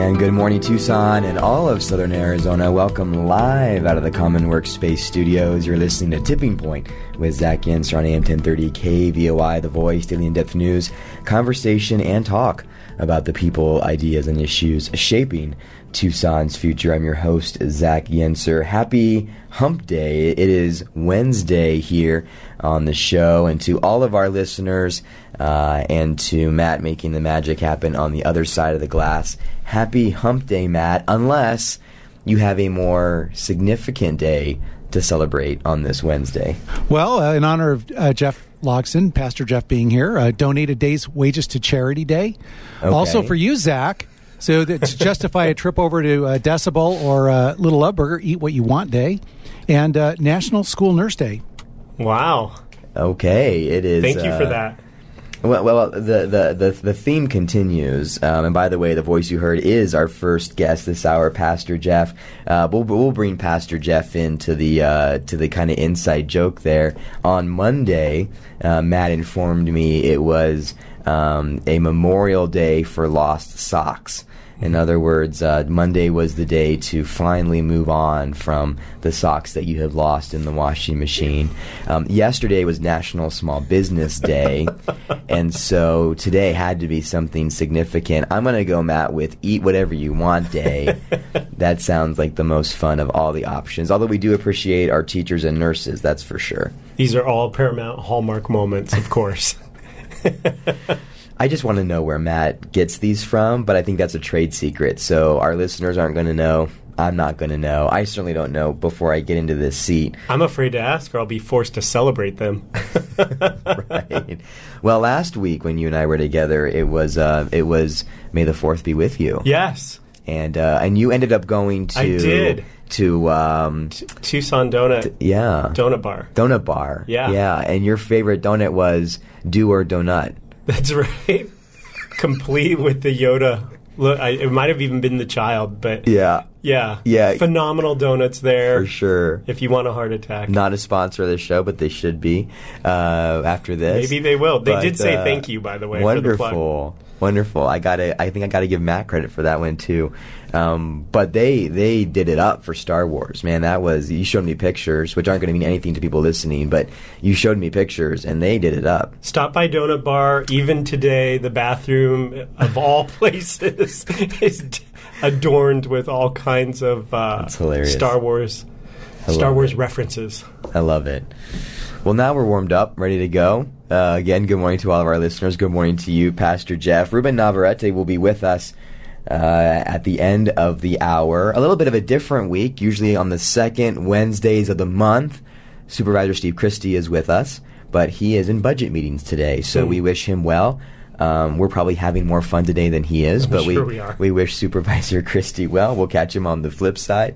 And good morning, Tucson and all of Southern Arizona. Welcome live out of the Common Workspace Studios. You're listening to Tipping Point with Zach Yenser on AM 1030 KVOI, The Voice, daily in-depth news, conversation, and talk about the people, ideas, and issues shaping Tucson's future. I'm your host, Zach Yenser. Happy Hump Day. It is Wednesday here on the show. And to all of our listeners and to Matt making the magic happen on the other side of the glass, happy Hump Day, Matt, unless you have a more significant day to celebrate on this Wednesday. Well, in honor of Jeff Logson, Pastor Jeff being here, donate a day's wages to charity day. Okay. Also for you, Zach, so that to justify a trip over to Decibel or Little Love Burger, eat what you want day, and National School Nurse Day. Wow. Okay, it is. Thank you for that. Well, the theme continues, and by the way, the voice you heard is our first guest this hour, Pastor Jeff. We'll bring Pastor Jeff into the kind of inside joke there. On Monday, Matt informed me it was a Memorial Day for lost socks. In other words, Monday was the day to finally move on from the socks that you have lost in the washing machine. Yesterday was National Small Business Day, and so today had to be something significant. I'm going to go, Matt, with Eat Whatever You Want Day. That sounds like the most fun of all the options, although we do appreciate our teachers and nurses, that's for sure. These are all Paramount Hallmark moments, of course. I just want to know where Matt gets these from, but I think that's a trade secret, so our listeners aren't going to know. I'm not going to know. I certainly don't know before I get into this seat. I'm afraid to ask, or I'll be forced to celebrate them. Right. Well, last week when you and I were together, it was May the 4th be with you. Yes. And you ended up going to... I did. To Tucson Donut. Donut Bar. Donut Bar. Yeah. Yeah, and your favorite donut was Do or Donut. That's right. Complete with the Yoda. Look, it might have even been the child, but yeah. Phenomenal donuts there for sure. If you want a heart attack, not a sponsor of the show, but they should be after this. Maybe they will. They did say thank you, by the way. Wonderful, for the plug. Wonderful. I think I gotta give Matt credit for that one too. But they did it up for Star Wars, man. You showed me pictures, which aren't going to mean anything to people listening, but you showed me pictures, and they did it up. Stop by Donut Bar. Even today, the bathroom of all places is adorned with all kinds of Star Wars references. I love it. Well, now we're warmed up, ready to go. Again, good morning to all of our listeners. Good morning to you, Pastor Jeff. Ruben Navarrete will be with us at the end of the hour. A little bit of a different week, usually on the second Wednesdays of the month. Supervisor Steve Christie is with us, but he is in budget meetings today, so we wish him well. We're probably having more fun today than he is, but we wish Supervisor Christie well. We'll catch him on the flip side.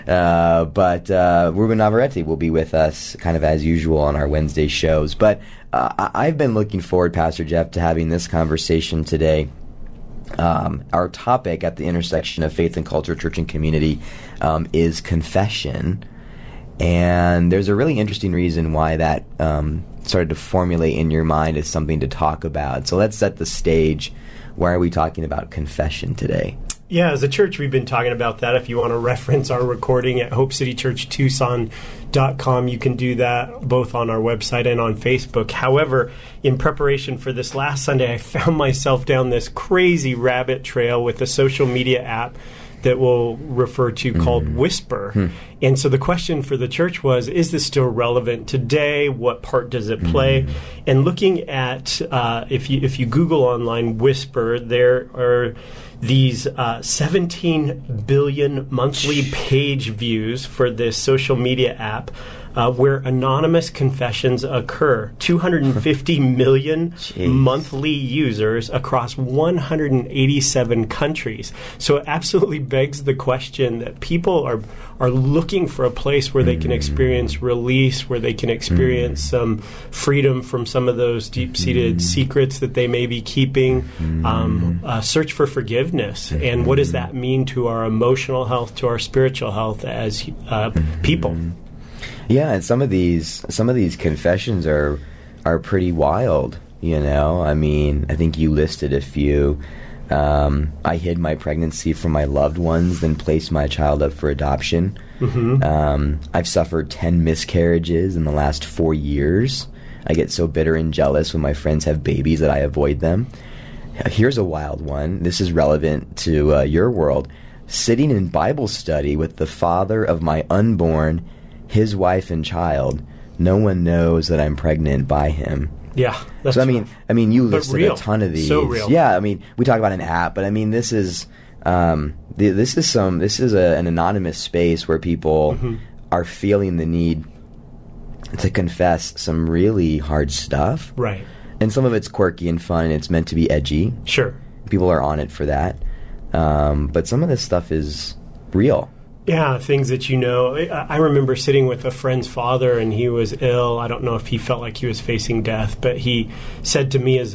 But Ruben Navarrete will be with us kind of as usual on our Wednesday shows. But I've been looking forward, Pastor Jeff, to having this conversation today. Our topic at the intersection of faith and culture, church and community, is confession. And there's a really interesting reason why that started to formulate in your mind as something to talk about. So let's set the stage. Why are we talking about confession today? Yeah, as a church, we've been talking about that. If you want to reference our recording at HopeCityChurchTucson.com, you can do that both on our website and on Facebook. However, in preparation for this last Sunday, I found myself down this crazy rabbit trail with a social media app that we'll refer to called Whisper. And so the question for the church was, is this still relevant today? What part does it play? And looking at, if you Google online Whisper, there are these 17 billion monthly page views for this social media app where anonymous confessions occur. 250 million monthly users across 187 countries. So it absolutely begs the question that people are looking for a place where they can experience release, where they can experience some freedom from some of those deep-seated secrets that they may be keeping, search for forgiveness. And what does that mean to our emotional health, to our spiritual health as people? Yeah, and some of these confessions are pretty wild, you know. I mean, I think you listed a few. I hid my pregnancy from my loved ones, then placed my child up for adoption. I've suffered 10 miscarriages in the last 4 years. I get so bitter and jealous when my friends have babies that I avoid them. Here's a wild one. This is relevant to your world. Sitting in Bible study with the father of my unborn, his wife and child. No one knows that I'm pregnant by him. Yeah, that's so. I mean, you listed a ton of these. So real. Yeah, I mean, we talk about an app, but I mean, this is an anonymous space where people are feeling the need to confess some really hard stuff. Right. And some of it's quirky and fun, and it's meant to be edgy. Sure. People are on it for that. But some of this stuff is real. Yeah, things that I remember sitting with a friend's father, and he was ill. I don't know if he felt like he was facing death, but he said to me as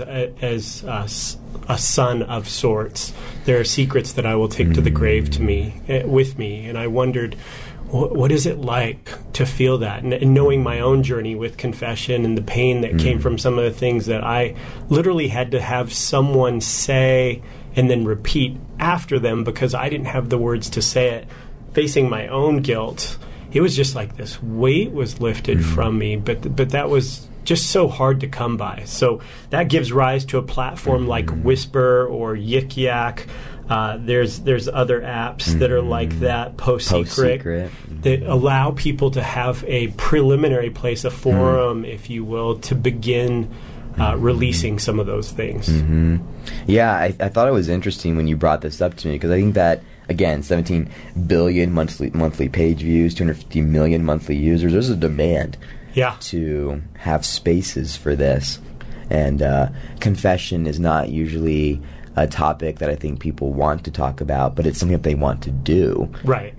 a son of sorts, there are secrets that I will take to the grave with me. And I wondered, what is it like to feel that? And knowing my own journey with confession and the pain that came from some of the things that I literally had to have someone say and then repeat after them because I didn't have the words to say it. Facing my own guilt, it was just like this weight was lifted from me, but that was just so hard to come by. So that gives rise to a platform like Whisper or Yik Yak. There's other apps that are like that, Post Secret, that allow people to have a preliminary place, a forum, if you will, to begin releasing some of those things. Yeah, I thought it was interesting when you brought this up to me, because I think that, again, 17 billion monthly page views, 250 million monthly users. There's a demand to have spaces for this. And confession is not usually a topic that I think people want to talk about, but it's something that they want to do. Right.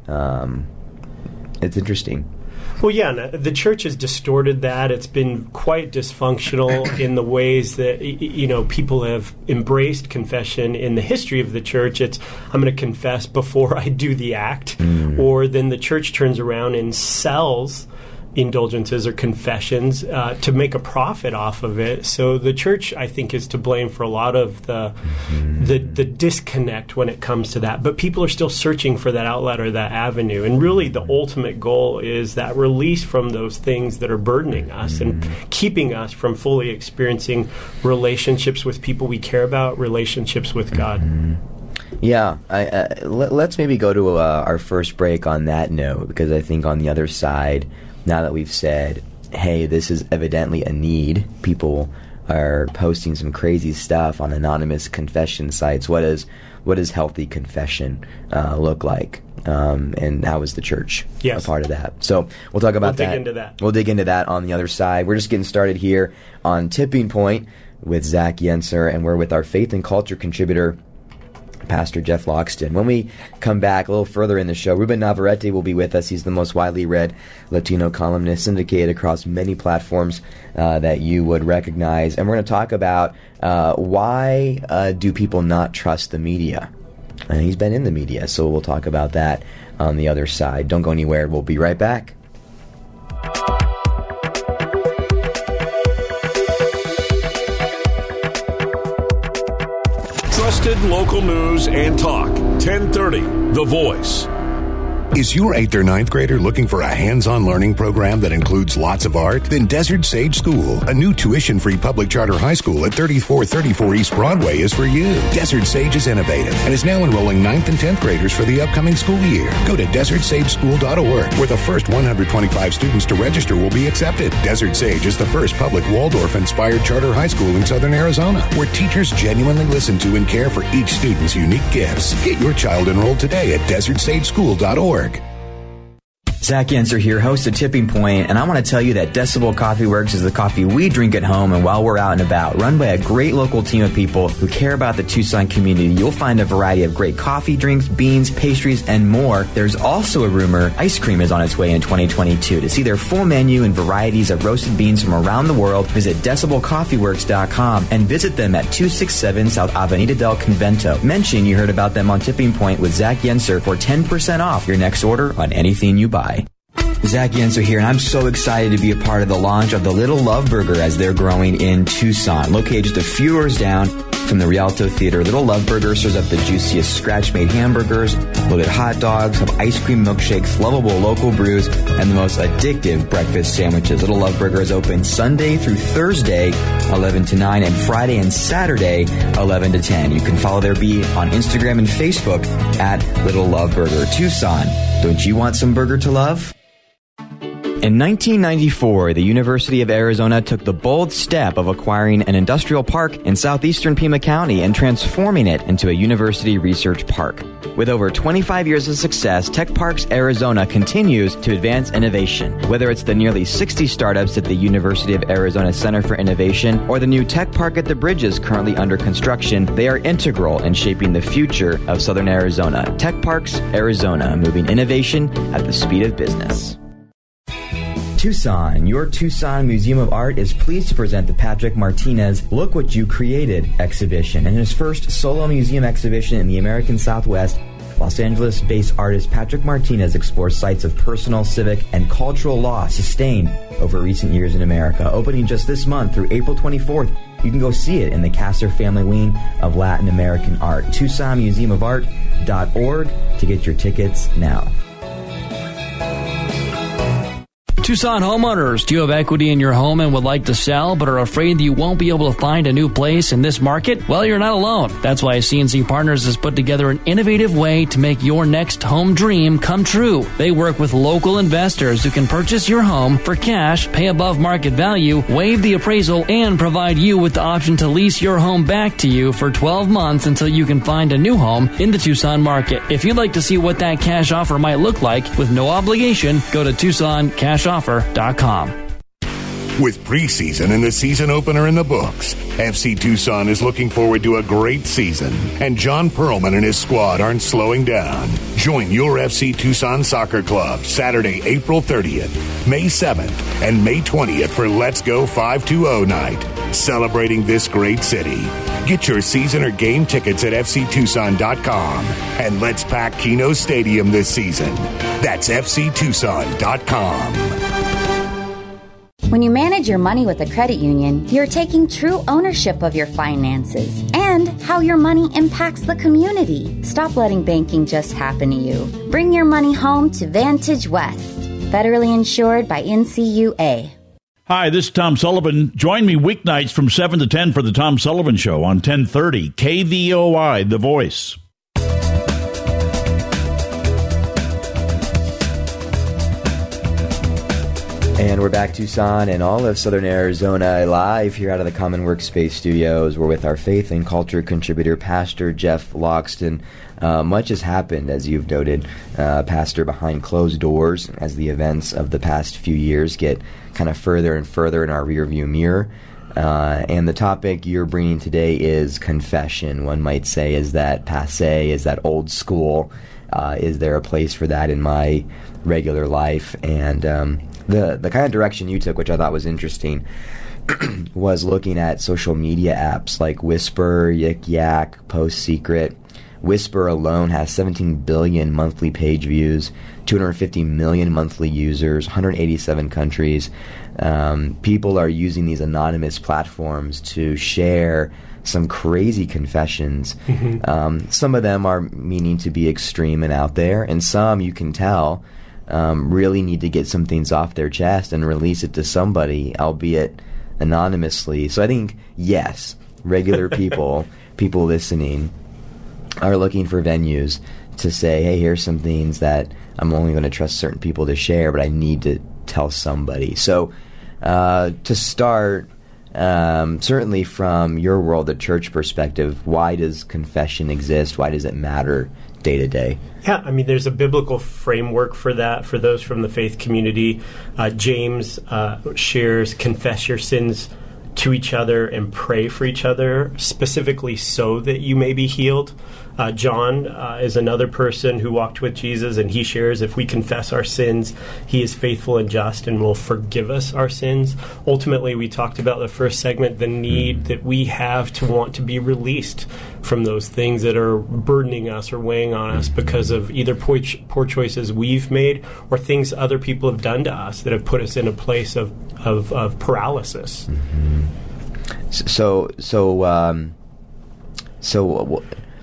It's interesting. Well, yeah, the church has distorted that. It's been quite dysfunctional in the ways that, people have embraced confession in the history of the church. It's, I'm going to confess before I do the act, or then the church turns around and sells indulgences or confessions to make a profit off of it. So the church, I think, is to blame for a lot of the disconnect when it comes to that. But people are still searching for that outlet or that avenue. And really the ultimate goal is that release from those things that are burdening us and keeping us from fully experiencing relationships with people we care about, relationships with God. Yeah, let's maybe go to our first break on that note, because I think on the other side, now that we've said, hey, this is evidently a need, people are posting some crazy stuff on anonymous confession sites. What does healthy confession look like? And how is the church a part of that? So we'll talk about that. We'll dig into that on the other side. We're just getting started here on Tipping Point with Zach Yenser, and we're with our faith and culture contributor, Pastor Jeff Logsdon. When we come back a little further in the show, Ruben Navarrete will be with us. He's the most widely read Latino columnist, syndicated across many platforms that you would recognize. And we're going to talk about why do people not trust the media? And he's been in the media, so we'll talk about that on the other side. Don't go anywhere. We'll be right back. Trusted local news and talk. 1030 The Voice. Is your 8th or 9th grader looking for a hands-on learning program that includes lots of art? Then Desert Sage School, a new tuition-free public charter high school at 3434 East Broadway, is for you. Desert Sage is innovative and is now enrolling 9th and 10th graders for the upcoming school year. Go to desertsageschool.org, where the first 125 students to register will be accepted. Desert Sage is the first public Waldorf-inspired charter high school in southern Arizona, where teachers genuinely listen to and care for each student's unique gifts. Get your child enrolled today at desertsageschool.org. Zach Yenser here, host of Tipping Point, and I want to tell you that Decibel Coffee Works is the coffee we drink at home and while we're out and about. Run by a great local team of people who care about the Tucson community. You'll find a variety of great coffee, drinks, beans, pastries, and more. There's also a rumor ice cream is on its way in 2022. To see their full menu and varieties of roasted beans from around the world, visit DecibelCoffeeWorks.com and visit them at 267 South Avenida del Convento. Mention you heard about them on Tipping Point with Zach Yenser for 10% off your next order on anything you buy. Zach Yenser here, and I'm so excited to be a part of the launch of the Little Love Burger as they're growing in Tucson. Located just a few doors down From the Rialto Theater, Little Love Burger serves up the juiciest scratch-made hamburgers, loaded hot dogs, have ice cream milkshakes, lovable local brews, and the most addictive breakfast sandwiches. Little Love Burger is open Sunday through Thursday, 11 to 9, and Friday and Saturday, 11 to 10. You can follow their beat on Instagram and Facebook at Little Love Burger. Tucson, don't you want some burger to love? In 1994, the University of Arizona took the bold step of acquiring an industrial park in southeastern Pima County and transforming it into a university research park. With over 25 years of success, Tech Parks Arizona continues to advance innovation. Whether it's the nearly 60 startups at the University of Arizona Center for Innovation or the new Tech Park at the Bridges currently under construction, they are integral in shaping the future of Southern Arizona. Tech Parks Arizona, moving innovation at the speed of business. Tucson. Your Tucson Museum of Art is pleased to present the Patrick Martinez Look What You Created exhibition. In his first solo museum exhibition in the American Southwest, Los Angeles-based artist Patrick Martinez explores sites of personal, civic, and cultural loss sustained over recent years in America. Opening just this month through April 24th, you can go see it in the Kasser Family Wing of Latin American Art. TucsonMuseumofArt.org to get your tickets now. Tucson homeowners, do you have equity in your home and would like to sell but are afraid that you won't be able to find a new place in this market? Well, you're not alone. That's why CNC Partners has put together an innovative way to make your next home dream come true. They work with local investors who can purchase your home for cash, pay above market value, waive the appraisal, and provide you with the option to lease your home back to you for 12 months until you can find a new home in the Tucson market. If you'd like to see what that cash offer might look like with no obligation, go to TucsonCashOffer.com. With preseason and the season opener in the books, FC Tucson is looking forward to a great season, and John Perlman and his squad aren't slowing down. Join your FC Tucson Soccer Club Saturday, April 30th, May 7th, and May 20th for Let's Go 520 night, celebrating this great city. Get your season or game tickets at FCTucson.com, and let's pack Keno Stadium this season. That's FCTucson.com. When you manage your money with a credit union, you're taking true ownership of your finances and how your money impacts the community. Stop letting banking just happen to you. Bring your money home to Vantage West, federally insured by NCUA. Hi, this is Tom Sullivan. Join me weeknights from 7 to 10 for the Tom Sullivan Show on 1030 KVOI, The Voice. And we're back, Tucson and all of Southern Arizona, live here out of the Common Workspace Studios. We're with our faith and culture contributor, Pastor Jeff Logston. Much has happened, as you've noted, Pastor, behind closed doors as the events of the past few years get kind of further and further in our rearview mirror. And the topic you're bringing today is confession. One might say, is that passé? Is that old school? Is there a place for that in my regular life? And the kind of direction you took, which I thought was interesting, was looking at social media apps like Whisper, Yik Yak, Post Secret. Whisper alone has 17 billion monthly page views, 250 million monthly users, 187 countries. People are using these anonymous platforms to share some crazy confessions. Mm-hmm. Some of them are meaning to be extreme and out there, and some, you can tell, really need to get some things off their chest and release it to somebody, albeit anonymously. So I think, yes, regular people, people listening, are looking for venues to say, hey, here's some things that I'm only going to trust certain people to share, but I need to tell somebody. So to start, certainly from your world, the church perspective, why does confession exist? Why does it matter day to day? Yeah, I mean, there's a biblical framework for that for those from the faith community. James shares, confess your sins to each other and pray for each other, specifically so that you may be healed. John is another person who walked with Jesus, and he shares, if we confess our sins, he is faithful and just and will forgive us our sins. Ultimately, we talked about the first segment, the need that we have to want to be released from those things that are burdening us or weighing on us because of either poor choices we've made or things other people have done to us that have put us in a place of paralysis. Mm-hmm. So So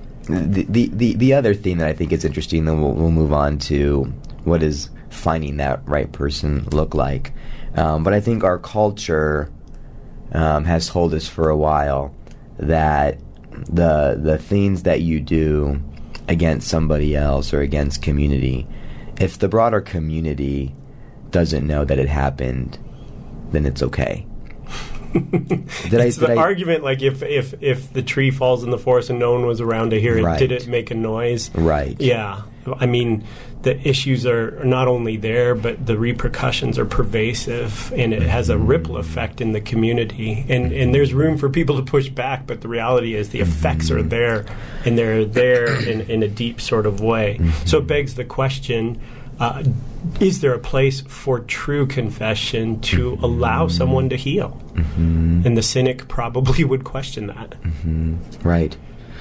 the other thing that I think is interesting, then we'll move on to what does finding that right person look like. But I think our culture has told us for a while that the things that you do against somebody else or against community, if the broader community doesn't know that it happened, then it's okay. It's the argument, like if the tree falls in the forest and no one was around to hear it, right. Did it make a noise? Right. Yeah. I mean, the issues are not only there, but the repercussions are pervasive, and it has a ripple effect in the community. And there's room for people to push back, but the reality is the effects are there, and they're there in a deep sort of way. So it begs the question, is there a place for true confession to allow someone to heal? And the cynic probably would question that. Right.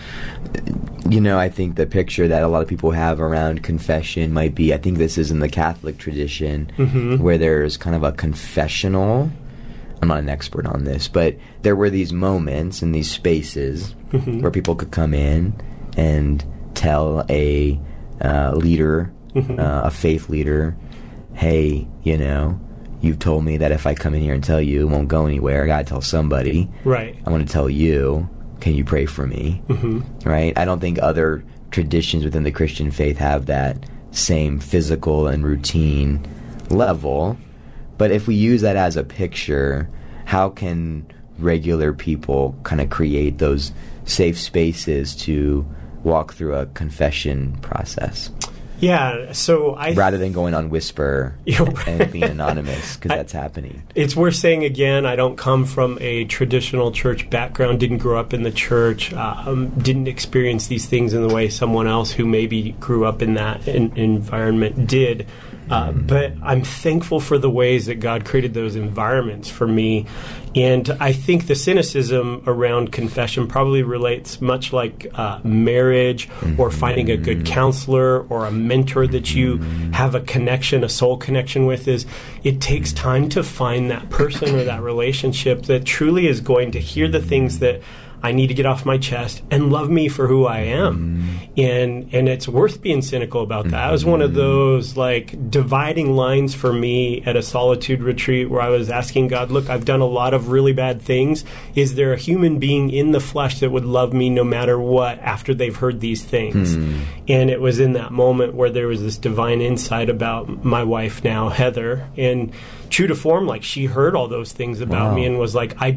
You know, I think the picture that a lot of people have around confession might be, I think this is in the Catholic tradition, where there's kind of a confessional. I'm not an expert on this, but there were these moments and these spaces where people could come in and tell a leader, a faith leader, hey, you know, you've told me that if I come in here and tell you, it won't go anywhere. I got to tell somebody. Right. I want to tell you. Can you pray for me? Right? I don't think other traditions within the Christian faith have that same physical and routine level. But if we use that as a picture, how can regular people kind of create those safe spaces to walk through a confession process? Yeah, so rather than going on Whisper and being anonymous, because that's happening. It's worth saying again, I don't come from a traditional church background, didn't grow up in the church, didn't experience these things in the way someone else who maybe grew up in that environment did. But I'm thankful for the ways that God created those environments for me. And I think the cynicism around confession probably relates much like marriage or finding a good counselor or a mentor that you have a connection, a soul connection with, is it takes time to find that person or that relationship that truly is going to hear the things that I need to get off my chest and love me for who I am. And it's worth being cynical about that. It was one of those like dividing lines for me at a solitude retreat where I was asking God, look, I've done a lot of really bad things. Is there a human being in the flesh that would love me no matter what after they've heard these things? And it was in that moment where there was this divine insight about my wife now, Heather, and true to form, like she heard all those things about me and was like, I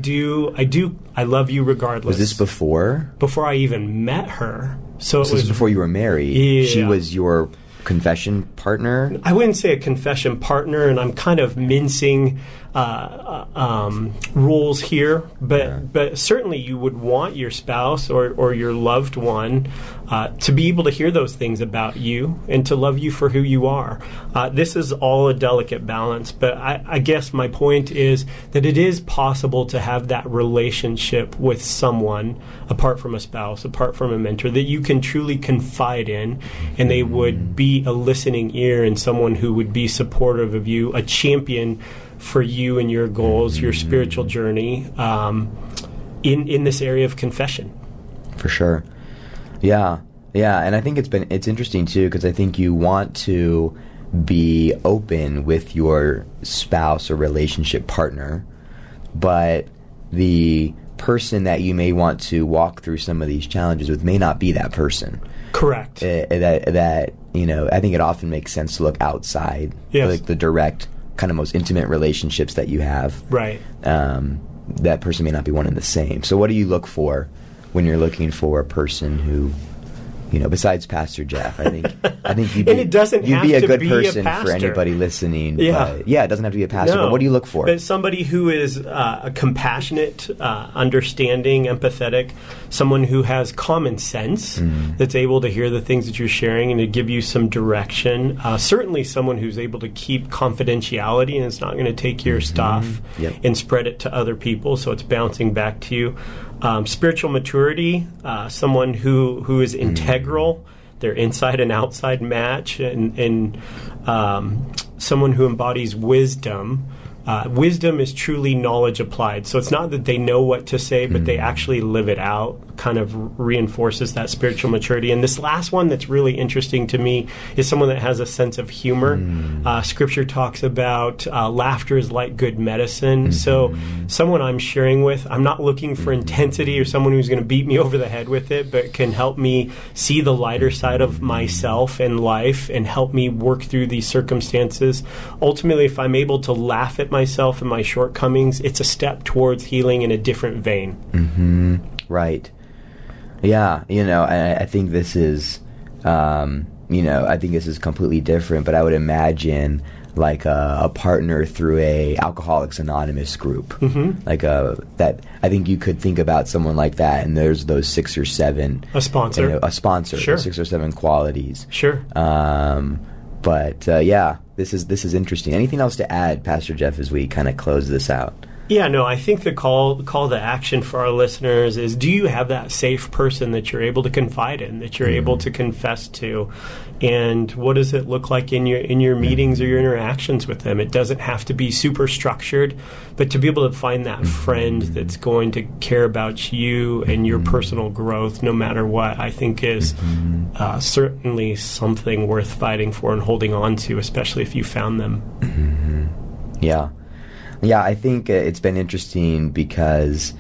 love you regardless. Was this before? Before I even met her. So it was before you were married. Yeah. She was your confession partner? I wouldn't say a confession partner, and I'm kind of mincing rules here, but certainly you would want your spouse or your loved one to be able to hear those things about you and to love you for who you are. This is all a delicate balance, but I guess my point is that it is possible to have that relationship with someone apart from a spouse, apart from a mentor, that you can truly confide in, and they would be a listening ear and someone who would be supportive of you, a champion for you and your goals, your spiritual journey in this area of confession. For sure. Yeah, and I think it's interesting too, because I think you want to be open with your spouse or relationship partner, but the person that you may want to walk through some of these challenges with may not be that person. Correct. That you know, I think it often makes sense to look outside, like the direct, kind of most intimate relationships that you have. Right. That person may not be one and the same. So what do you look for when you're looking for a person who, you know, besides Pastor Jeff? I think you'd be, and it doesn't you'd have be a to good be person a pastor. for anybody listening. Yeah. But it doesn't have to be a pastor. No. But what do you look for? But somebody who is a compassionate, understanding, empathetic, someone who has common sense, that's able to hear the things that you're sharing and to give you some direction. Certainly someone who's able to keep confidentiality and is not going to take your stuff and spread it to other people, so it's bouncing back to you. Spiritual maturity, someone who is integral, their inside and outside match, and someone who embodies wisdom. Wisdom is truly knowledge applied. So it's not that they know what to say, but they actually live it out, kind of reinforces that spiritual maturity. And this last one that's really interesting to me is someone that has a sense of humor. Scripture talks about laughter is like good medicine. So someone I'm sharing with, I'm not looking for intensity or someone who's going to beat me over the head with it, but can help me see the lighter side of myself and life and help me work through these circumstances. Ultimately, if I'm able to laugh at myself and my shortcomings, it's a step towards healing in a different vein. Right. Yeah, I think this is, I think this is completely different, but I would imagine like a partner through a Alcoholics Anonymous group. That I think you could think about someone like that, and there's those 6 or 7. A sponsor. A sponsor. Sure. 6 or 7 qualities. Sure. Yeah, this is interesting. Anything else to add, Pastor Jeff, as we kind of close this out? Yeah, no, I think the call to action for our listeners is, do you have that safe person that you're able to confide in, that you're able to confess to? And what does it look like in your meetings or your interactions with them? It doesn't have to be super structured, but to be able to find that friend that's going to care about you and your personal growth no matter what, I think is certainly something worth fighting for and holding on to, especially if you found them. Yeah. Yeah, I think it's been interesting because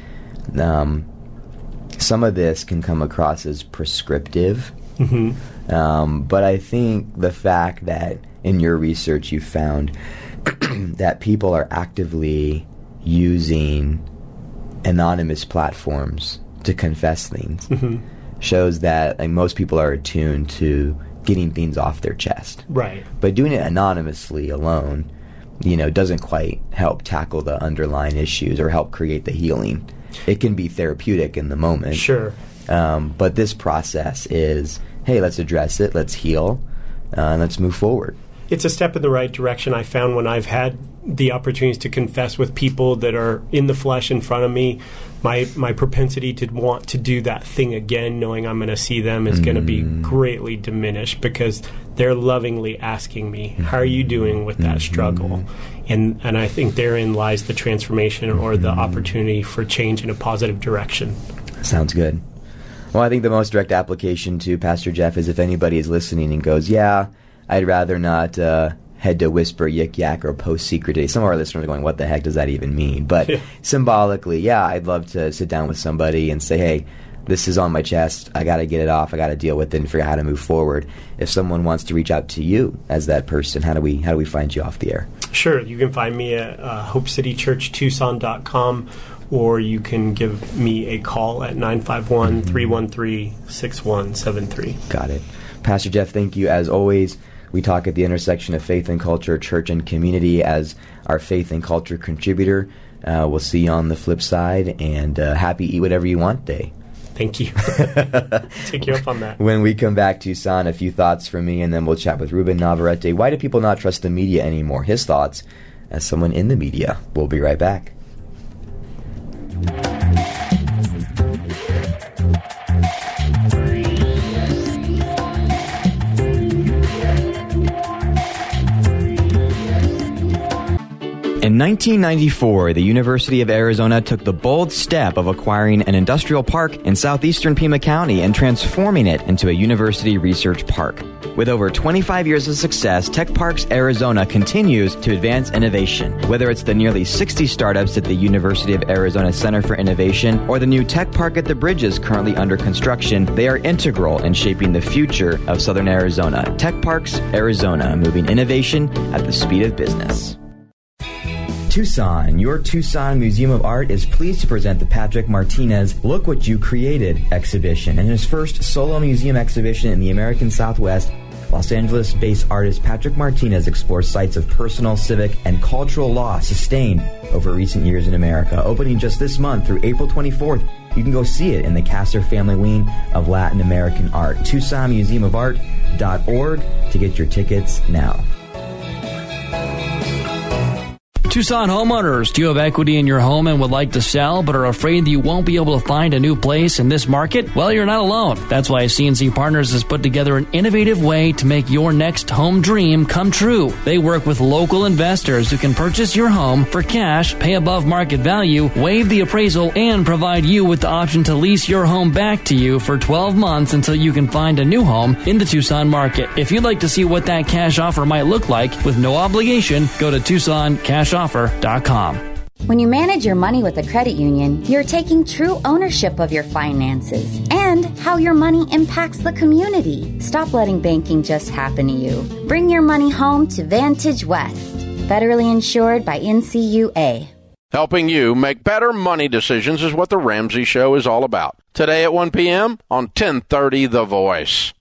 some of this can come across as prescriptive. But I think the fact that in your research you found that people are actively using anonymous platforms to confess things shows that most people are attuned to getting things off their chest. Right. But doing it anonymously alone, doesn't quite help tackle the underlying issues or help create the healing. It can be therapeutic in the moment. Sure. But this process is, hey, let's address it, let's heal, and let's move forward. It's a step in the right direction. I found when I've had the opportunities to confess with people that are in the flesh in front of me, my propensity to want to do that thing again, knowing I'm going to see them, is going to be greatly diminished because they're lovingly asking me, how are you doing with that struggle? And I think therein lies the transformation or the opportunity for change in a positive direction. Sounds good. Well, I think the most direct application to Pastor Jeff is if anybody is listening and goes, yeah, I'd rather not head to Whisper, Yik Yak, or Post Secret Day. Some of our listeners are going, what the heck does that even mean? But symbolically, yeah, I'd love to sit down with somebody and say, hey, this is on my chest. I got to get it off. I got to deal with it and figure out how to move forward. If someone wants to reach out to you as that person, how do we find you off the air? Sure. You can find me at HopeCityChurchTucson.com, or you can give me a call at 951-313-6173. Got it. Pastor Jeff, thank you as always. We talk at the intersection of faith and culture, church and community as our faith and culture contributor. We'll see you on the flip side, and happy Eat Whatever You Want Day. Thank you. Take you up on that. When we come back, Tucson, a few thoughts from me, and then we'll chat with Ruben Navarrete. Why do people not trust the media anymore? His thoughts as someone in the media. We'll be right back. In 1994, the University of Arizona took the bold step of acquiring an industrial park in southeastern Pima County and transforming it into a university research park. With over 25 years of success, Tech Parks Arizona continues to advance innovation. Whether it's the nearly 60 startups at the University of Arizona Center for Innovation or the new Tech Park at the Bridges currently under construction, they are integral in shaping the future of Southern Arizona. Tech Parks Arizona, moving innovation at the speed of business. Tucson, your Tucson Museum of Art is pleased to present the Patrick Martinez Look What You Created exhibition. In his first solo museum exhibition in the American Southwest, Los Angeles-based artist Patrick Martinez explores sites of personal, civic, and cultural loss sustained over recent years in America. Opening just this month through April 24th, you can go see it in the Castor Family Wing of Latin American Art. TucsonMuseumofArt.org to get your tickets now. Tucson homeowners, do you have equity in your home and would like to sell but are afraid that you won't be able to find a new place in this market? Well, you're not alone. That's why CNC Partners has put together an innovative way to make your next home dream come true. They work with local investors who can purchase your home for cash, pay above market value, waive the appraisal, and provide you with the option to lease your home back to you for 12 months until you can find a new home in the Tucson market. If you'd like to see what that cash offer might look like with no obligation, go to TucsonCashOffer.com. When you manage your money with a credit union, you're taking true ownership of your finances and how your money impacts the community. Stop letting banking just happen to you. Bring your money home to Vantage West. Federally insured by NCUA. Helping you make better money decisions is what The Ramsey Show is all about. Today at 1 p.m. on 1030 The Voice.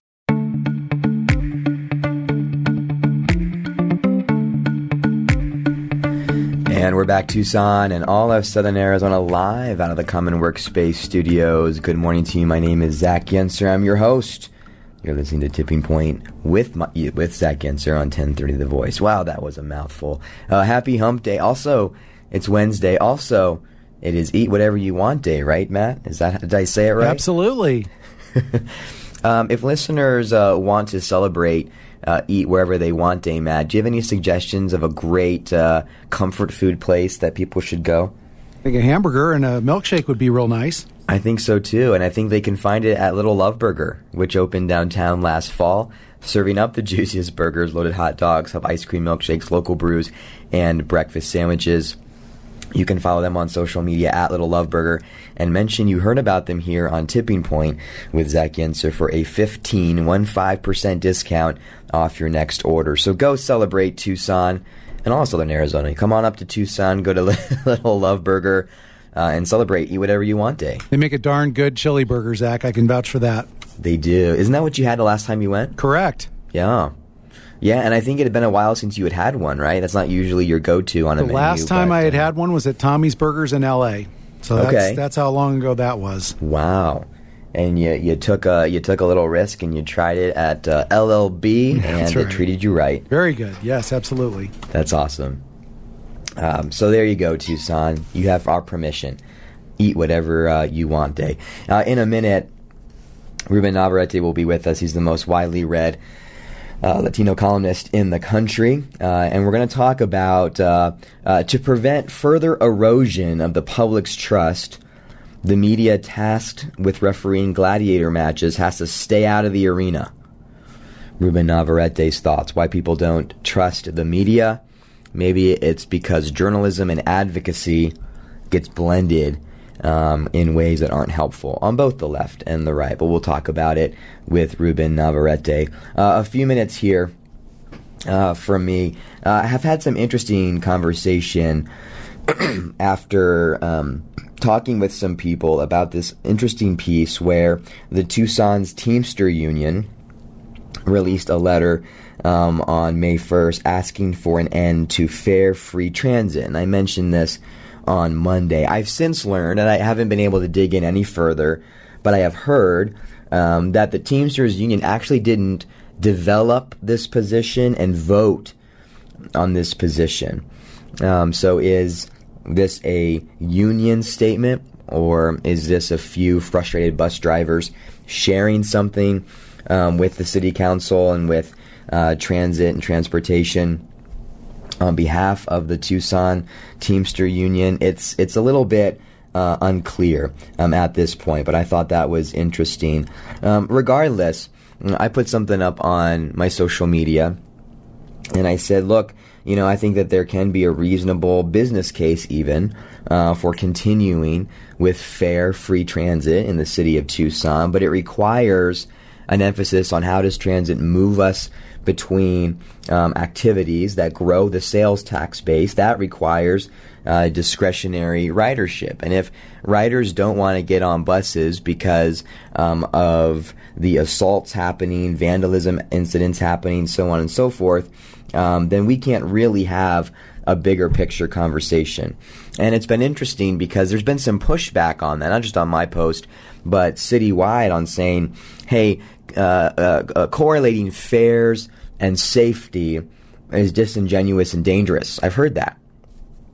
And we're back, Tucson, and all of Southern Arizona live out of the Common Workspace Studios. Good morning to you. My name is Zach Yenser. I'm your host. You're listening to Tipping Point with Zach Yenser on 1030 The Voice. Wow, that was a mouthful. Happy Hump Day. Also, it's Wednesday. Also, it is Eat Whatever You Want Day, right, Matt? Did I say it right? Absolutely. If listeners want to celebrate Eat Wherever They Want Day, Matt, do you have any suggestions of a great comfort food place that people should go? I think a hamburger and a milkshake would be real nice. I think so, too. And I think they can find it at Little Love Burger, which opened downtown last fall, serving up the juiciest burgers, loaded hot dogs, have ice cream milkshakes, local brews, and breakfast sandwiches. You can follow them on social media at Little Love Burger and mention you heard about them here on Tipping Point with Zach Yenser for a 15% discount off your next order. So go celebrate Tucson and all Southern Arizona. Come on up to Tucson, go to Little Love Burger, and celebrate Eat Whatever You Want Day. They make a darn good chili burger, Zach. I can vouch for that. They do. Isn't that what you had the last time you went? Correct. Yeah. Yeah, and I think it had been a while since you had one, right? That's not usually your go-to on a menu. The last time I had one was at Tommy's Burgers in L.A. So that's how long ago that was. Wow. And you took a little risk and you tried it at LLB, and it treated you right. Very good. Yes, absolutely. That's awesome. So there you go, Tucson. You have our permission. Eat Whatever You Want Day. In a minute, Ruben Navarrete will be with us. He's the most widely read Latino columnist in the country, and we're going to talk about to prevent further erosion of the public's trust, the media tasked with refereeing gladiator matches has to stay out of the arena. Ruben Navarrete's thoughts, why people don't trust the media. Maybe it's because journalism and advocacy gets blended in ways that aren't helpful on both the left and the right. But we'll talk about it with Ruben Navarrete. A few minutes here from me. I have had some interesting conversation after talking with some people about this interesting piece where the Tucson's Teamster Union released a letter on May 1st asking for an end to fare free transit. And I mentioned this on Monday. I've since learned, and I haven't been able to dig in any further, but I have heard that the Teamsters Union actually didn't develop this position and vote on this position. So is this a union statement, or is this a few frustrated bus drivers sharing something with the city council and with transit and transportation on behalf of the Tucson Teamster Union? It's a little bit unclear at this point, but I thought that was interesting. Regardless, I put something up on my social media, and I said, look, I think that there can be a reasonable business case even for continuing with fair, free transit in the city of Tucson, but it requires an emphasis on how does transit move us between activities that grow the sales tax base. That requires discretionary ridership. And if riders don't want to get on buses because of the assaults happening, vandalism incidents happening, so on and so forth, then we can't really have a bigger picture conversation. And it's been interesting because there's been some pushback on that, not just on my post, but citywide on saying, hey, correlating fares and safety is disingenuous and dangerous. I've heard that.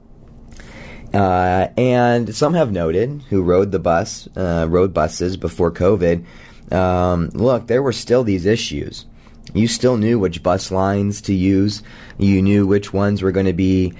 And some have noted, who rode buses before COVID, look, there were still these issues. You still knew which bus lines to use. You knew which ones were going to be,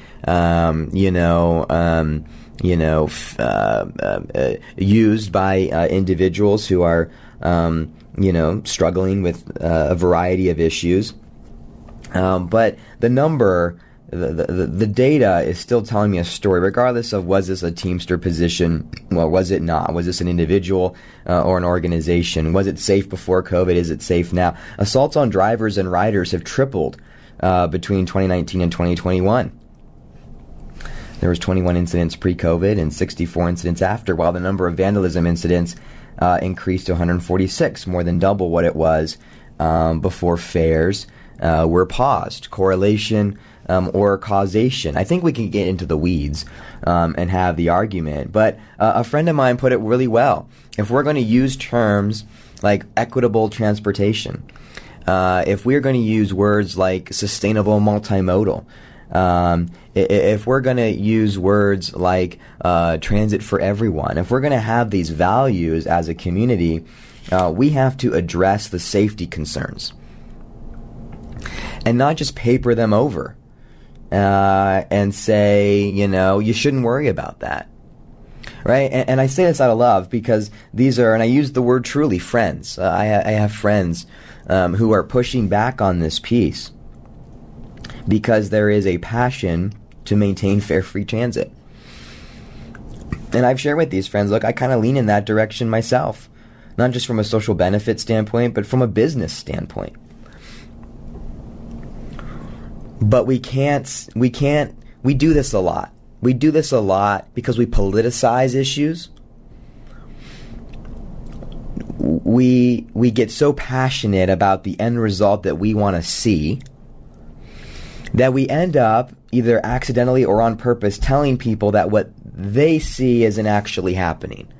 used by individuals who are, struggling with a variety of issues. But the number, the data is still telling me a story, regardless of was this a Teamster position, well, was it not? Was this an individual or an organization? Was it safe before COVID? Is it safe now? Assaults on drivers and riders have tripled between 2019 and 2021. There was 21 incidents pre-COVID and 64 incidents after, while the number of vandalism incidents increased to 146, more than double what it was before fares were paused. Correlation or causation. I think we can get into the weeds and have the argument, but a friend of mine put it really well. If we're going to use terms like equitable transportation, if we're going to use words like sustainable multimodal, if we're going to use words like transit for everyone, if we're going to have these values as a community, we have to address the safety concerns and not just paper them over and say, you shouldn't worry about that. Right? And I say this out of love because these are, and I use the word truly, friends. I have friends who are pushing back on this piece because there is a passion to maintain fare-free transit. And I've shared with these friends, look, I kind of lean in that direction myself, not just from a social benefit standpoint, but from a business standpoint. But we do this a lot. We do this a lot because we politicize issues. We get so passionate about the end result that we want to see that we end up either accidentally or on purpose telling people that what they see isn't actually happening.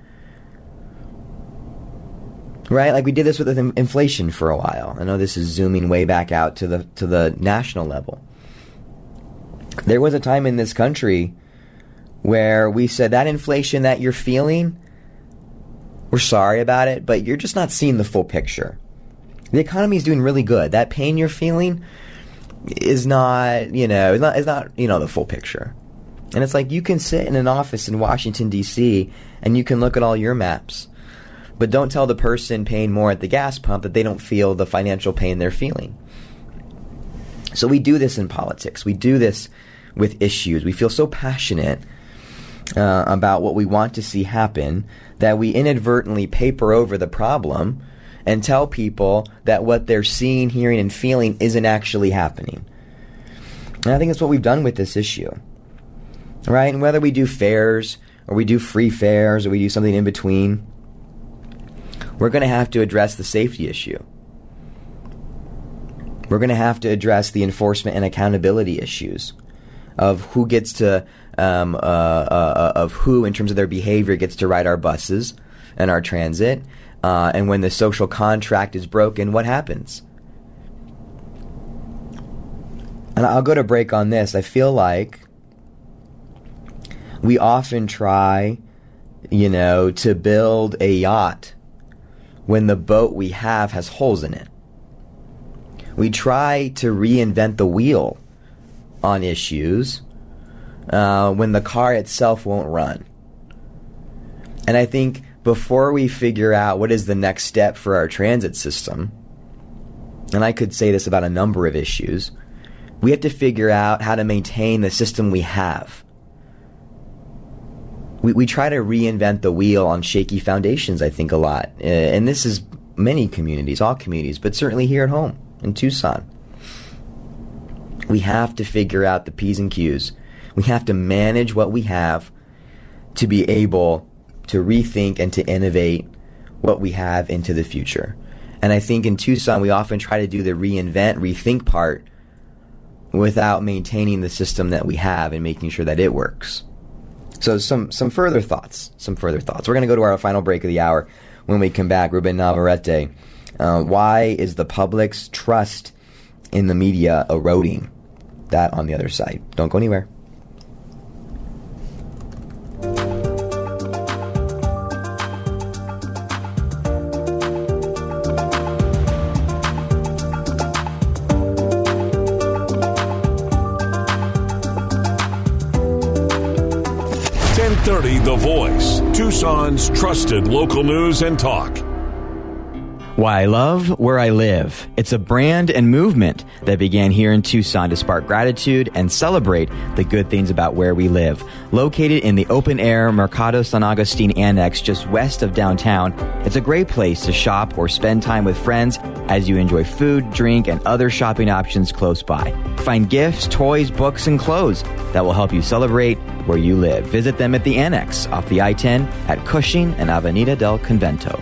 Right? Like we did this with inflation for a while. I know this is zooming way back out to the national level. There was a time in this country where we said that inflation that you're feeling, we're sorry about it, but you're just not seeing the full picture. The economy is doing really good. That pain you're feeling is not, the full picture. And it's like you can sit in an office in Washington, D.C., and you can look at all your maps, but don't tell the person paying more at the gas pump that they don't feel the financial pain they're feeling. So we do this in politics. We do this with issues. We feel so passionate about what we want to see happen that we inadvertently paper over the problem and tell people that what they're seeing, hearing, and feeling isn't actually happening. And I think that's what we've done with this issue. Right? And whether we do fares, or we do free fares, or we do something in between, we're going to have to address the safety issue. We're going to have to address the enforcement and accountability issues of who gets to, of who, in terms of their behavior, gets to ride our buses and our transit. And when the social contract is broken, what happens? And I'll go to break on this. I feel like we often try, to build a yacht when the boat we have has holes in it. We try to reinvent the wheel on issues when the car itself won't run. And I think before we figure out what is the next step for our transit system, and I could say this about a number of issues, we have to figure out how to maintain the system we have. We try to reinvent the wheel on shaky foundations, I think, a lot. And this is many communities, all communities, but certainly here at home in Tucson. We have to figure out the P's and Q's. We have to manage what we have to be able to rethink and to innovate what we have into the future. And I think in Tucson, we often try to do the reinvent, rethink part without maintaining the system that we have and making sure that it works. So some further thoughts. We're going to go to our final break of the hour. When we come back, Ruben Navarrete. Why is the public's trust in the media eroding? That on the other side. Don't go anywhere. 1030 The Voice, Tucson's trusted local news and talk. Why I love where I live. It's a brand and movement that began here in Tucson to spark gratitude and celebrate the good things about where we live. Located in the open-air Mercado San Agustin Annex just west of downtown, it's a great place to shop or spend time with friends as you enjoy food, drink, and other shopping options close by. Find gifts, toys, books, and clothes that will help you celebrate where you live. Visit them at the Annex off the I-10 at Cushing and Avenida del Convento.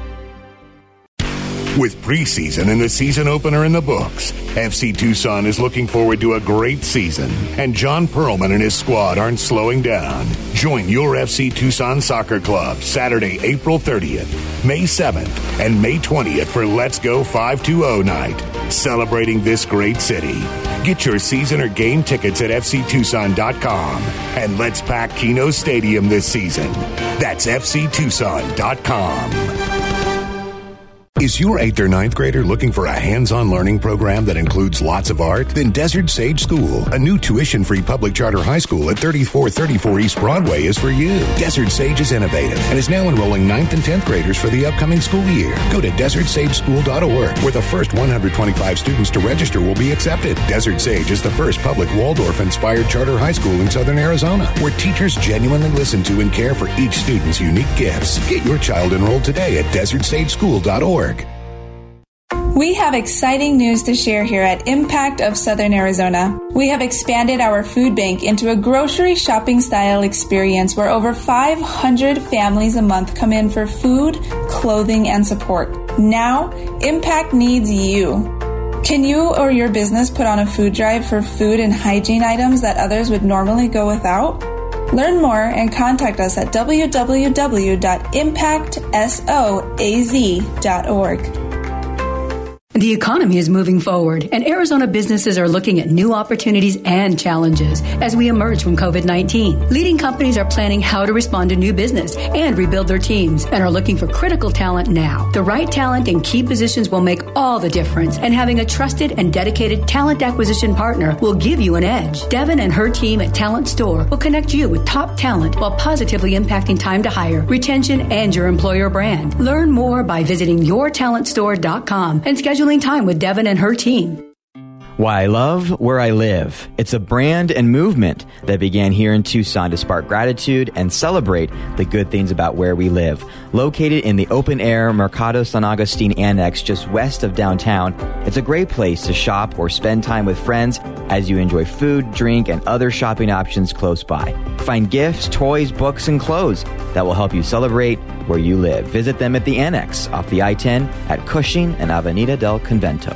With preseason and the season opener in the books, FC Tucson is looking forward to a great season, and John Perlman and his squad aren't slowing down. Join your FC Tucson Soccer Club Saturday, April 30th, May 7th, and May 20th for Let's Go 520 night, celebrating this great city. Get your season or game tickets at fctucson.com, and let's pack Keno Stadium this season. That's fctucson.com. Is your 8th or 9th grader looking for a hands-on learning program that includes lots of art? Then Desert Sage School, a new tuition-free public charter high school at 3434 East Broadway, is for you. Desert Sage is innovative and is now enrolling 9th and 10th graders for the upcoming school year. Go to desertsageschool.org, where the first 125 students to register will be accepted. Desert Sage is the first public Waldorf-inspired charter high school in Southern Arizona, where teachers genuinely listen to and care for each student's unique gifts. Get your child enrolled today at desertsageschool.org. We have exciting news to share here at Impact of Southern Arizona. We have expanded our food bank into a grocery shopping style experience where over 500 families a month come in for food, clothing, and support. Now, Impact needs you. Can you or your business put on a food drive for food and hygiene items that others would normally go without? Learn more and contact us at www.impactsoaz.org. The economy is moving forward, and Arizona businesses are looking at new opportunities and challenges as we emerge from COVID-19. Leading companies are planning how to respond to new business and rebuild their teams and are looking for critical talent now. The right talent in key positions will make all the difference, and having a trusted and dedicated talent acquisition partner will give you an edge. Devin and her team at Talent Store will connect you with top talent while positively impacting time to hire, retention, and your employer brand. Learn more by visiting yourtalentstore.com and scheduling time with Devin and her team. Why I love where I live. It's a brand and movement that began here in Tucson to spark gratitude and celebrate the good things about where we live. Located in the open-air Mercado San Agustin Annex just west of downtown, it's a great place to shop or spend time with friends as you enjoy food, drink, and other shopping options close by. Find gifts, toys, books, and clothes that will help you celebrate where you live. Visit them at the Annex off the I-10 at Cushing and Avenida del Convento.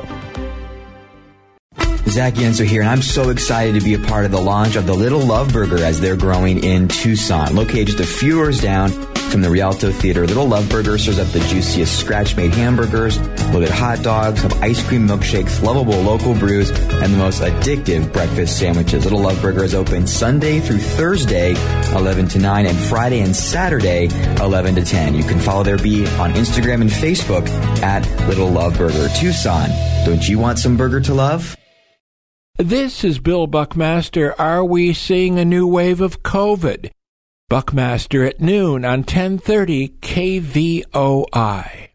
Zach Yenser here, and I'm so excited to be a part of the launch of the Little Love Burger as they're growing in Tucson. Located just a few doors down from the Rialto Theater, Little Love Burger serves up the juiciest scratch-made hamburgers, loaded hot dogs, have ice cream milkshakes, lovable local brews, and the most addictive breakfast sandwiches. Little Love Burger is open Sunday through Thursday, 11 to 9, and Friday and Saturday, 11 to 10. You can follow their beat on Instagram and Facebook at Little Love Burger. Tucson, don't you want some burger to love? This is Bill Buckmaster. Are we seeing a new wave of COVID? Buckmaster at noon on 1030 KVOI.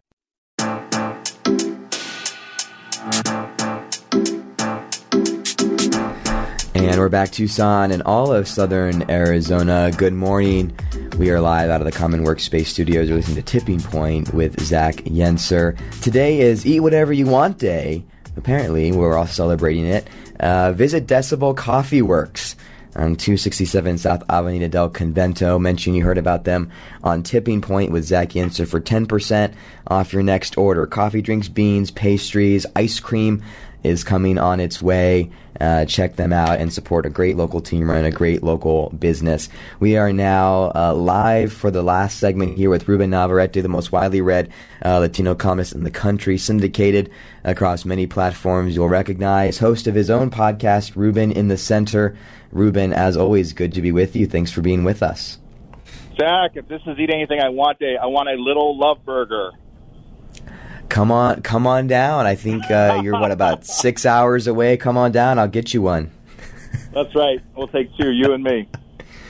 And we're back, Tucson and all of Southern Arizona. Good morning. We are live out of the Common Workspace Studios. You're listening to Tipping Point with Zach Yenser. Today is Eat Whatever You Want Day. Apparently, we're all celebrating it. Visit Decibel Coffee Works on 267 South Avenida del Convento. Mention you heard about them on Tipping Point with Zach Yenser for 10% off your next order. Coffee, drinks, beans, pastries, ice cream is coming on its way. Check them out and support a great local team and a great local business. We are now live for the last segment here with Ruben Navarrete, the most widely read Latino columnist in the country, syndicated across many platforms you'll recognize, host of his own podcast, Ruben in the Center. Ruben, as always, good to be with you. Thanks for being with us. Zach, if this is Eat Anything I Want Day, I want a Little Love Burger. Come on down. I think you're, about 6 hours away? Come on down. I'll get you one. That's right. We'll take two, you and me.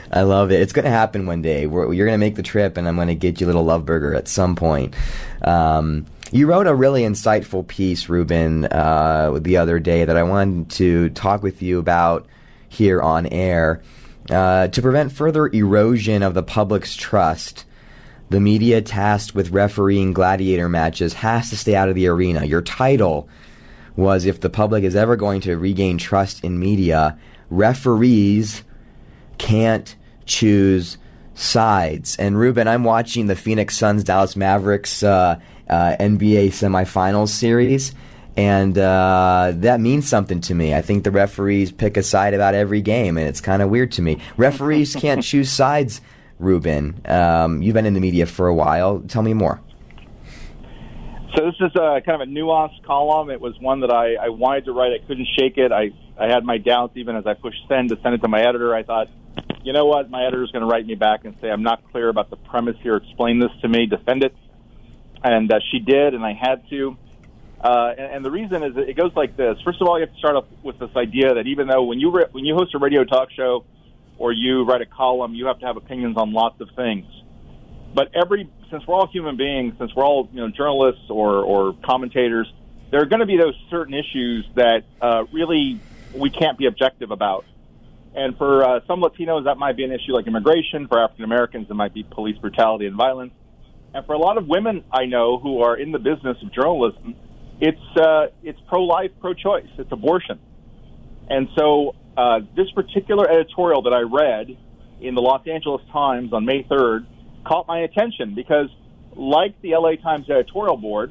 I love it. It's going to happen one day. You're going to make the trip, and I'm going to get you a little love burger at some point. You wrote a really insightful piece, Ruben, the other day that I wanted to talk with you about here on air. To prevent further erosion of the public's trust, the media tasked with refereeing gladiator matches has to stay out of the arena. Your title was, if the public is ever going to regain trust in media, referees can't choose sides. And Ruben, I'm watching the Phoenix Suns Dallas Mavericks NBA semifinals series, and that means something to me. I think the referees pick a side about every game, and it's kind of weird to me. Referees can't choose sides, Ruben. You've been in the media for a while. Tell me more. So this is kind of a nuanced column. It was one that I wanted to write. I couldn't shake it. I had my doubts even as I pushed send to send it to my editor. I thought, you know what, my editor's going to write me back and say, I'm not clear about the premise here. Explain this to me. Defend it. And she did, and I had to. And the reason is that it goes like this. First of all, you have to start off with this idea that even though when you host a radio talk show or you write a column, you have to have opinions on lots of things. But since we're all human beings, since we're all journalists or commentators, there are going to be those certain issues that really we can't be objective about. And for some Latinos, that might be an issue like immigration. For African Americans, it might be police brutality and violence. And for a lot of women I know who are in the business of journalism, it's pro-life, pro-choice. It's abortion. And so this particular editorial that I read in the Los Angeles Times on May 3rd caught my attention because, like the LA Times editorial board,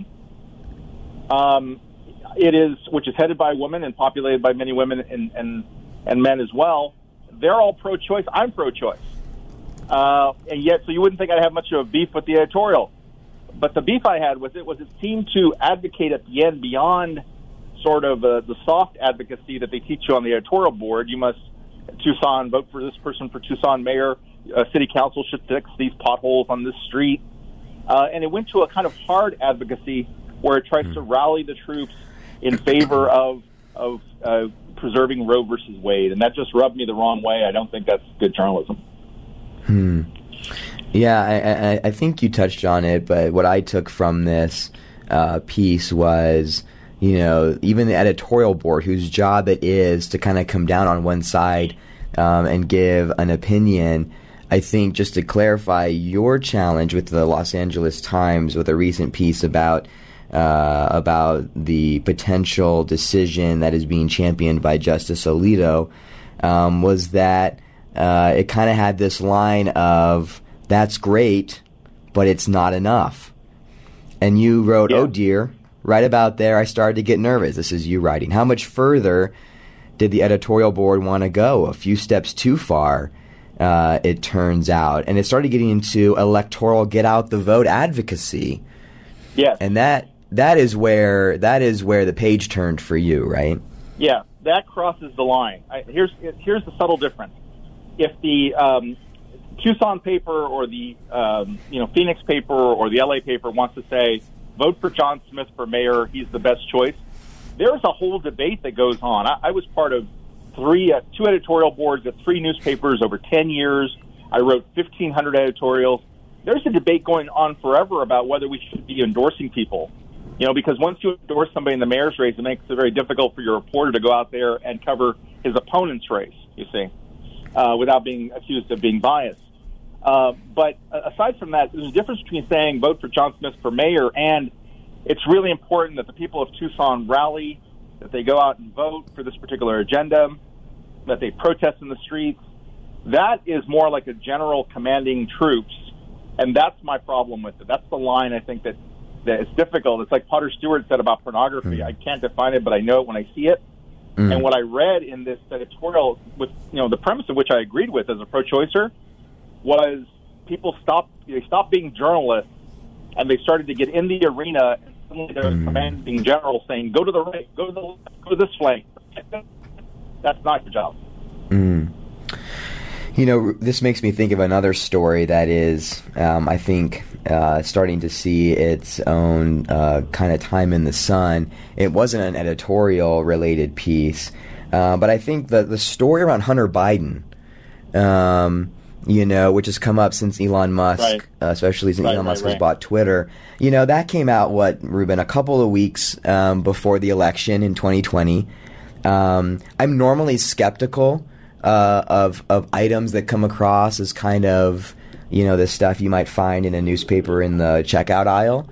which is headed by women and populated by many women and men as well, they're all pro-choice. I'm pro-choice. And yet, so you wouldn't think I'd have much of a beef with the editorial. But the beef I had with it was it seemed to advocate at the end beyond sort of the soft advocacy that they teach you on the editorial board. You must, Tucson, vote for this person for Tucson mayor. City council should fix these potholes on this street. And it went to a kind of hard advocacy where it tries to rally the troops in favor of preserving Roe versus Wade. And that just rubbed me the wrong way. I don't think that's good journalism. Yeah, I think you touched on it, but what I took from this piece was, even the editorial board, whose job it is to kind of come down on one side and give an opinion. I think, just to clarify your challenge with the Los Angeles Times with a recent piece about the potential decision that is being championed by Justice Alito, was that it kind of had this line of, that's great, but it's not enough. And you wrote, oh dear, right about there I started to get nervous. This is you writing. How much further did the editorial board want to go? A few steps too far, it turns out. And it started getting into electoral get out the vote advocacy. Yes. And that is where the page turned for you, right? Yeah, that crosses the line. Here's the subtle difference. If the Tucson paper or the Phoenix paper or the LA paper wants to say, vote for John Smith for mayor, he's the best choice, there's a whole debate that goes on. I was part of two editorial boards at 3 newspapers over 10 years. I wrote 1,500 editorials. There's a debate going on forever about whether we should be endorsing people. Because once you endorse somebody in the mayor's race, it makes it very difficult for your reporter to go out there and cover his opponent's race, you see, without being accused of being biased. But aside from that, there's a difference between saying vote for John Smith for mayor, and it's really important that the people of Tucson rally, that they go out and vote for this particular agenda, that they protest in the streets. That is more like a general commanding troops, and that's my problem with it. That's the line I think that it's difficult. It's like Potter Stewart said about pornography. I can't define it, but I know it when I see it. And what I read in this editorial, with the premise of which I agreed with as a pro-choicer, was people stopped being journalists and they started to get in the arena, and suddenly there was commanding general saying, go to the right, go to the left, go to this flank. That's not your job. This makes me think of another story that is, I think, starting to see its own kind of time in the sun. It wasn't an editorial-related piece, but I think the story around Hunter Biden, which has come up since Elon Musk, especially since Elon Musk has bought Twitter. That came out, Ruben, a couple of weeks before the election in 2020. I'm normally skeptical of items that come across as kind of, the stuff you might find in a newspaper in the checkout aisle.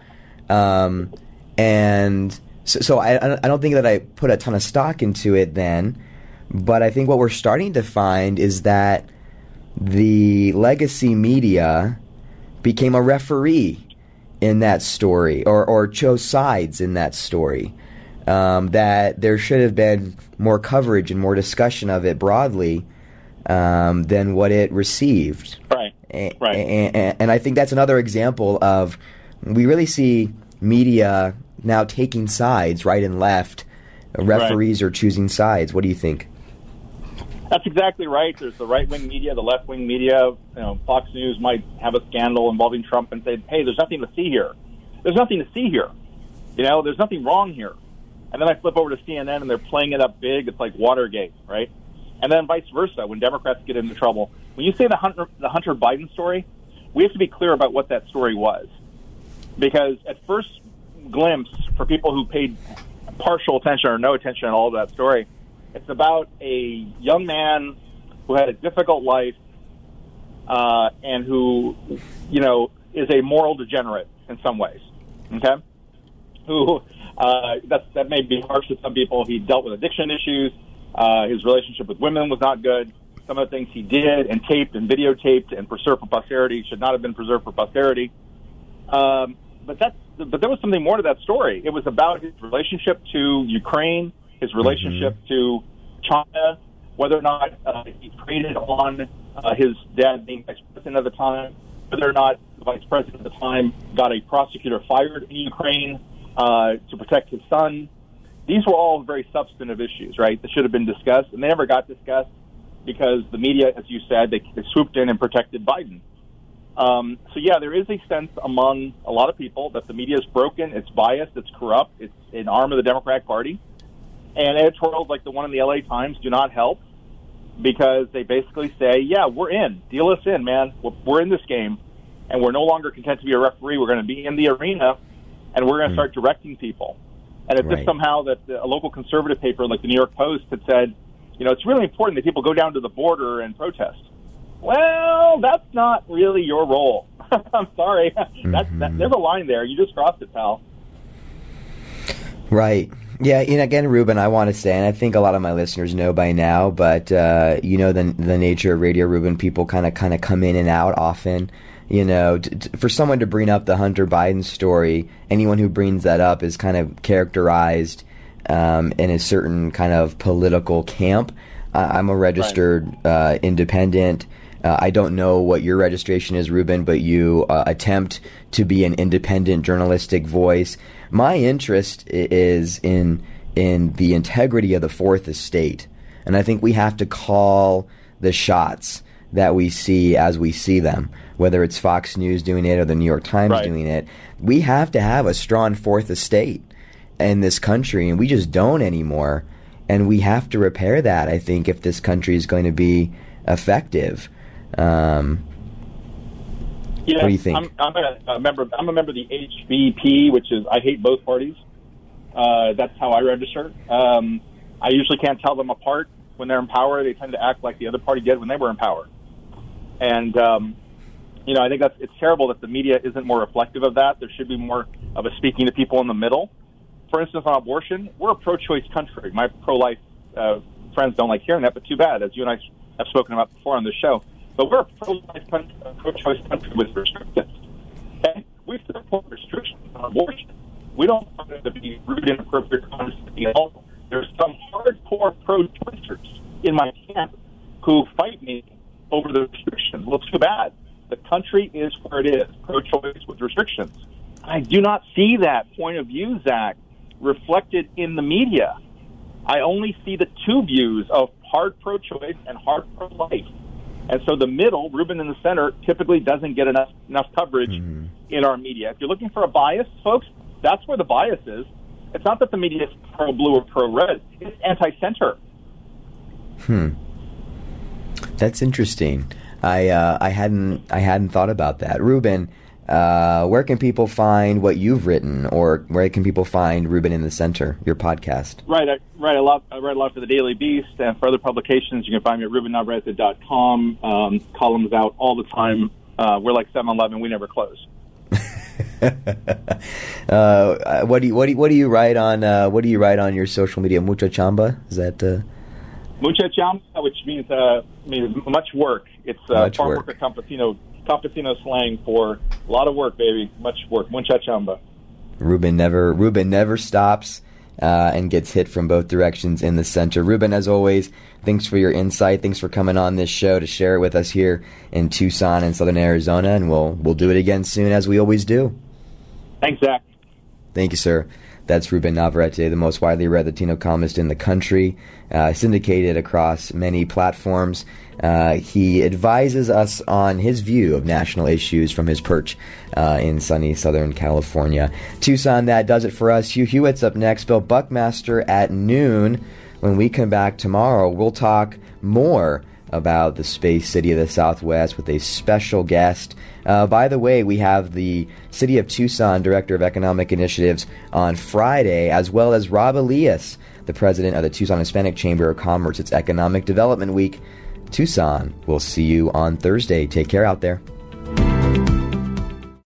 And so I don't think that I put a ton of stock into it then. But I think what we're starting to find is that the legacy media became a referee in that story, or chose sides in that story. That there should have been more coverage and more discussion of it broadly than what it received. Right. And I think that's another example of, we really see media now taking sides, right and left. Referees are choosing sides. What do you think? That's exactly right. There's the right-wing media, the left-wing media. Fox News might have a scandal involving Trump and say, hey, there's nothing to see here. There's nothing to see here. There's nothing wrong here. And then I flip over to CNN and they're playing it up big. It's like Watergate, right? And then vice versa, when Democrats get into trouble. When you say the Hunter Biden story, we have to be clear about what that story was. Because at first glimpse, for people who paid partial attention or no attention at all to that story, it's about a young man who had a difficult life and who, is a moral degenerate in some ways, okay? Who, that may be harsh to some people. He dealt with addiction issues. His relationship with women was not good. Some of the things he did and taped and videotaped and preserved for posterity should not have been preserved for posterity. But there was something more to that story. It was about his relationship to Ukraine, his relationship to China, whether or not he traded on his dad being vice president at the time, whether or not the vice president at the time got a prosecutor fired in Ukraine to protect his son. These were all very substantive issues, right, that should have been discussed, and they never got discussed because the media, as you said, they swooped in and protected Biden. So, yeah, there is a sense among a lot of people that the media is broken, it's biased, it's corrupt, it's an arm of the Democratic Party. And editorials like the one in the LA Times do not help because they basically say, yeah, we're in. Deal us in, man. We're in this game, and we're no longer content to be a referee. We're going to be in the arena, and we're going to start directing people. And if this somehow that a local conservative paper like the New York Post had said, it's really important that people go down to the border and protest. Well, that's not really your role. I'm sorry. There's a line there. You just crossed it, pal. Right. Yeah, again, Ruben, I want to say, and I think a lot of my listeners know by now, but the nature of radio, Ruben, people kind of come in and out often. For someone to bring up the Hunter Biden story, anyone who brings that up is kind of characterized in a certain kind of political camp. I'm a registered independent. I don't know what your registration is, Ruben, but you attempt to be an independent journalistic voice. My interest is in the integrity of the Fourth Estate, and I think we have to call the shots that we see as we see them, whether it's Fox News doing it or the New York Times doing it. We have to have a strong Fourth Estate in this country, and we just don't anymore. And we have to repair that, I think, if this country is going to be effective. What do you think? I'm a member of the HBP, which is I hate both parties. That's how I register. I usually can't tell them apart. When they're in power, they tend to act like the other party did when they were in power. And I think it's terrible that the media isn't more reflective of that. There should be more of a speaking to people in the middle. For instance, on abortion, we're a pro-choice country. My pro-life friends don't like hearing that, but too bad, as you and I have spoken about before on this show. But we're a pro-life country, a pro-choice country with restrictions. Okay? We support restrictions on abortion. We don't want it to be rude, inappropriate, honesty at all. There's some hardcore pro-choicers in my camp who fight me over the restrictions. Well, too bad. The country is where it is, pro-choice with restrictions. I do not see that point of view, Zach, reflected in the media. I only see the two views of hard pro-choice and hard pro-life. And so the middle, Ruben in the center, typically doesn't get enough coverage in our media. If you're looking for a bias, folks, that's where the bias is. It's not that the media is pro-blue or pro-red. It's anti-center. That's interesting. I hadn't thought about that. Ruben, where can people find what you've written, or where can people find Ruben in the Center, your podcast? Right. I write a lot for the Daily Beast and for other publications. You can find me at RubenNavarrete.com. Columns out all the time. We're like 7-Eleven. We never close. What do you write on? What do you write on your social media? Mucha chamba? Is that? Mucha chamba, which means much work. It's farm worker campesino slang for a lot of work, baby. Much work. Mucha chamba. Ruben never stops and gets hit from both directions in the Center. Ruben, as always, thanks for your insight. Thanks for coming on this show to share it with us here in Tucson and Southern Arizona, and we'll do it again soon, as we always do. Thanks, Zach. Thank you, sir. That's Ruben Navarrete, the most widely read Latino columnist in the country, syndicated across many platforms. He advises us on his view of national issues from his perch in sunny Southern California. Tucson, that does it for us. Hugh Hewitt's up next. Bill Buckmaster at noon. When we come back tomorrow, we'll talk more about the Space City of the Southwest with a special guest. By the way, we have the City of Tucson Director of Economic Initiatives on Friday, as well as Rob Elias, the President of the Tucson Hispanic Chamber of Commerce. It's Economic Development Week. Tucson, we'll see you on Thursday. Take care out there.